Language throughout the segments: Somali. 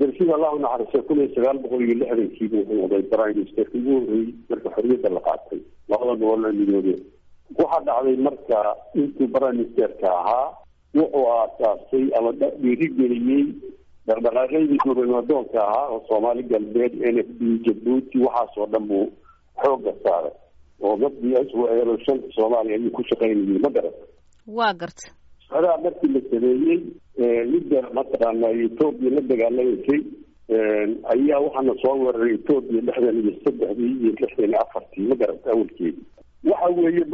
cabdirashiid allahu naxariisto 1960 buu noqday prime minister ugu horreeyay marka xorriyadda la qaatay labada gobol ee midoobay. waxaa dhacday marka intuu prime ministerka ahaa wuxuu aasaasay ama dhiirigeliyey dhaqdhaqaaqyadii gurmadooonka ahaa oo Soomaali galbeed, NFD, Jabuuti waxaasoo dhan buu xoogga saaray oo dadkii isku eedeysay Soomaaliya inay ku shaqeynayeen ma garan. waa gartay saraa markii la sameeyey lidda mataqaana Ethiopia la dagaalaysay ayaa waxaana soo weeraray Ethiopia 63 iyo 64 ma garan awalkeedii. waxa weeye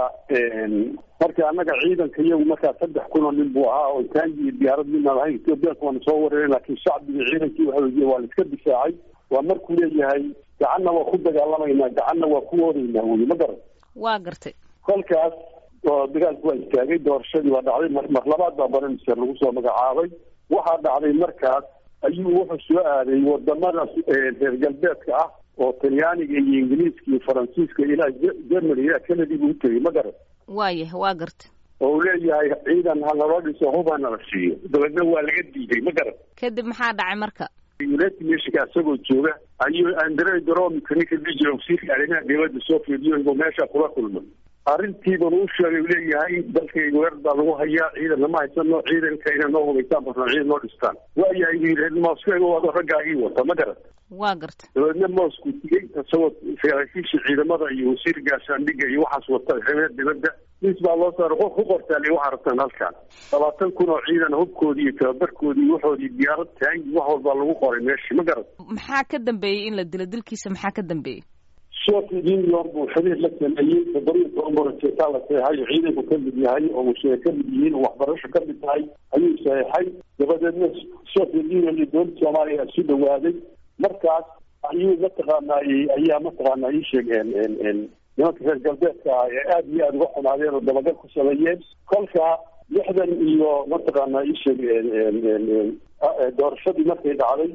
marka anaga ciidanka iyagu markaa 3,000 nin buu ahaa oo taangi diyaarad min lahayn Ethiopia kuwan soo weeraray laakiin shacbiga ciidankii waa la iska difaacay. waa markuu leeyahay gacanna waa ku dagaalamayna gacanna waa ku woodaynaa weli ma garan. waa gartay kolkaas oo dagaalku waa istaagay doorashadii waa dhacday mar labaad baa prime minister lagu soo magacaabay. waxaa dhacday markaas ayuu wuxuu soo aaday wadamada reer galbeedka ah oo Talyaaniga iyo Ingiriiska iyo Faransiiska ilaa Germany iyo Canada buu tagay ma garan. waa gartay oo leeyahay ciidan haloo dhiso hubana la siiyo dawladna waa laga diiday ma garan. kadib maxaa dhacay marka United Nations asagoo jooga ayuu Andrei Dromi kanika dijay wasiirka arrimaha dibadda Soviet Union meesha kula kulmay. arrintiiba uu sheegay leeyahay dalkayga weer baa lagu hayaa ciidan lama haysano ciidanka inay noo hubaystaan barna ciidan noo dhistaan. waayahay reer Moscow waa raggaagii wata ma garan. waa gartay dawladna Moscow tigay asagoo saraakiisha ciidamada iyo wasiir gaashaandhigga iyo waxaas wata reer dibadda isbaa loo saaray ku qortaalay waxa rabtaan halkan 20,000 oo ciidan hubkoodii iyo tababarkoodii waxoodii diyaarad taangi wax walba lagu qoray meeshii ma garan. maxaa ka dambeeyay in la dilo dilkiisa maxaa ka dambeeyay Soviet Union buu xiriir la sameeyay federaalka ummadda la saxay ciidanku ka mid yahay oo mushahar ka mid yihiin waxbarasho ka mid tahay ayuu saxay. dabadeedna Soviet Union iyo dowladda Soomaaliya isu dhawaaday markaas ayuu mataqaanaa sheegeen nimanka reer galbeedka aad iyo aad uga xumaadeen oo dabagal ku sameeyeen. kolka 60 iyo mataqaanaa sheegeen doorashadii markay dhacday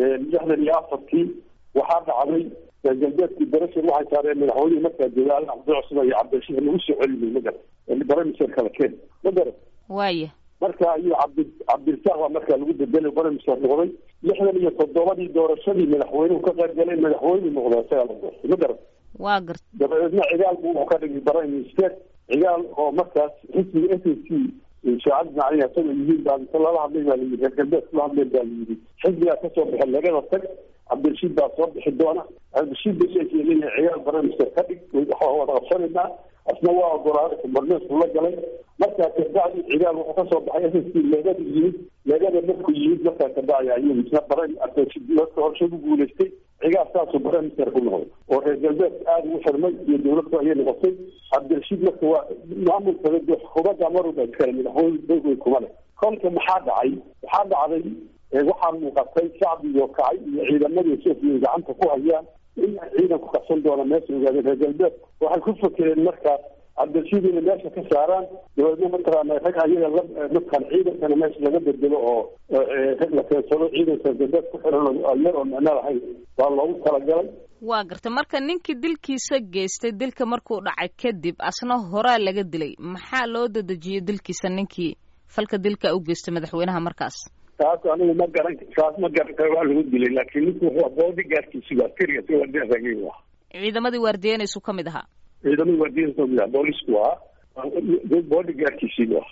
64 waxaa dhacday galbeedkii barashar waxay saareen madaxweyne markaa joogaal Cabdi Cusman iyo Cabdirashiid lagu soo celiyay ma garan. prime minister kala keen ma garan. waaye marka ayuu Cabdirsaaq markaa lagu bedelay prime minister noqday. 67 doorashadii madaxweynuhu ka qayb galay madaxweyne noqday isaga ma garan. waa gartay dabadeedna ciidaal buu ka dhigay prime minister ciidaal oo markaas xisbiga SSC shaacad macnaheedu asagoo yihiin baa lala hadlay baa layidhi reer galbeedka la hadlay baa layidhi xisbigaa ka soo baxay lagada tag Cabdirashiid baa soo bixi doona. Cabdirashiid baa sheegay ciyaal prime minister ka dhig waxa wada qabsanayna asna waa ogolaaday barnaamijku la galay. markaa kadacdi ciyaal wuxuu ka soo baxay SSC lagada markuu yimid markaa kadacdi ayuu isna prime minister horshadu guuleystay. ciyaal saasuu prime minister ku noqday oo reer galbeed aad u xirmay iyo dowladda ayay noqotay. Cabdirashiid marka waa maamulka xukuumadda marwada kale madaxweyne kuma leh. kolka maxaa dhacay waxaa dhacday waxaa muuqatay shacbiga kacay iyo ciidamadii Soomaaliya gacanta ku hayaan in ciidanku qabsan doona meesha ogaadeen reer galbeed. waxay ku fakereen markaas Cabdirashiid inay meesha ka saaraan dowladda mataqaanaa rag ayaga markaan ciidankana meesha laga bedelo oo la keensado ciidanka galbeed ku xiran ayar oo macno lahayn waa loogu talagalay. waa gartay marka ninkii dilkiisa geystay dilka markuu dhacay kadib asna horaa laga dilay maxaa loo dadajiyay dilkiisa ninkii falka dilka u geystay madaxweynaha markaas. taas anigu ma garan waa lagu dilay laakiin ninku wuxuu boodigaarkiisa waa kariya si waa deeqayay waa ciidamadii waardiyeynaysu ka mid ahaa ciidamadii waardiyeynaysu ka mid ahaa boolisku waa boodigaarkiisa waa